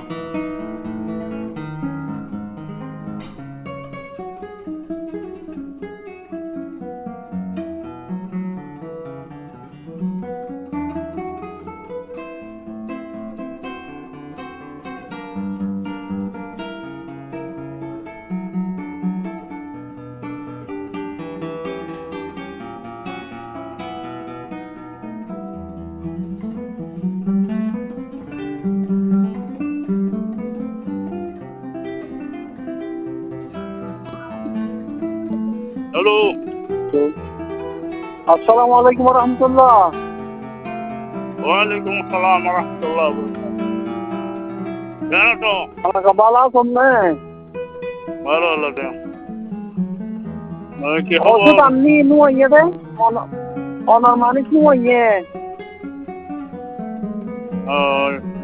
Hello, আসসালামু আলাইকুম রহমতুল্লাহ। ওয়ালাইকুম আসসালাম রহমতুল্লাহ। কেন তো আমাকে ভালো আছেন না? ভালো হলো দে কি ওষুধ খবর? আপনি নুয়ে দে অনার মানুষ নুয়ে।